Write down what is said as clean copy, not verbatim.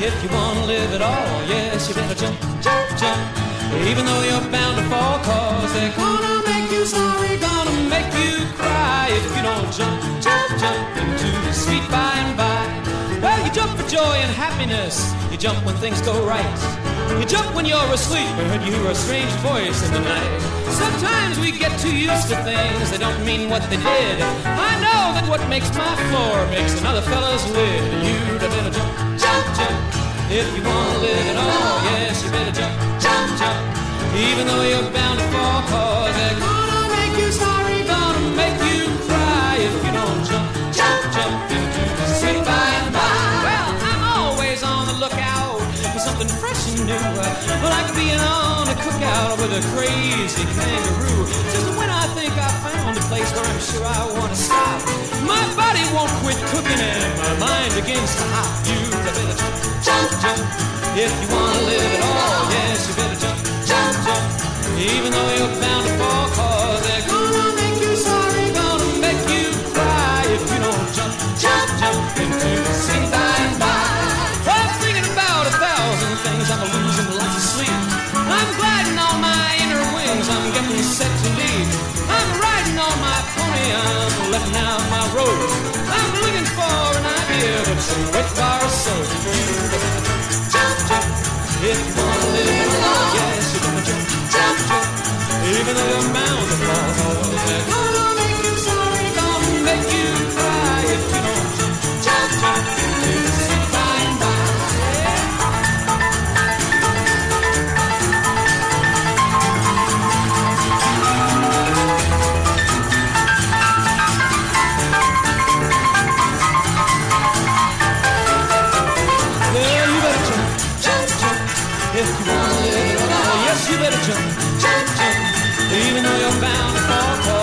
If you wanna live at all, yes, you better jump, jump, jump. Even though you're bound to fall, cause they're gonna make you sorry, gonna make you cry if you don't jump, jump, jump into the sweet by and by. Well, you jump for joy and happiness, you jump when things go right. You jump when you're asleep and you hear a strange voice in the night. Sometimes we get too used to things that don't mean what they did. I know that what makes my floor makes another fella's lid. You'd better jump, jump, jump. If you wanna live at all, yes, you better jump, jump, jump. Even though you're bound to fall, cause they're gonna make you sorry, gonna make you cry if you don't jump, jump, jump into the sweet by and by. Well, I'm always on the lookout for something fresh and new, like being on a cookout with a crazy kangaroo. Just when I think I found a place where I'm sure I wanna stop, my body won't quit cooking and my mind begins to hop. You better jump, jump, jump. If you wanna live at all, yes, you better jump, jump, jump. Even though you're bound to fall, cause they're gonna make you sorry, gonna make you cry if you don't jump, jump, jump into the sweet by and by. I'm thinking about 1,000 things, I'm losing lots of sleep. I'm gliding on my inner wings, I'm getting set to leave. I'm riding on my pony, I'm letting out my road. I'm looking for an idea, but it's a wet bar of soap. Jump, jump, if you wanna live at all, yes, you better jump, jump, jump. Even though you're bound to fall, they're gonna make you sorry, gonna make you cry if you don't jump, jump, jump into the sweet by and by. Well, you better jump, jump, jump. If you wanna live at all, yes, you better jump, jump, jump. Even though you're bound to fall.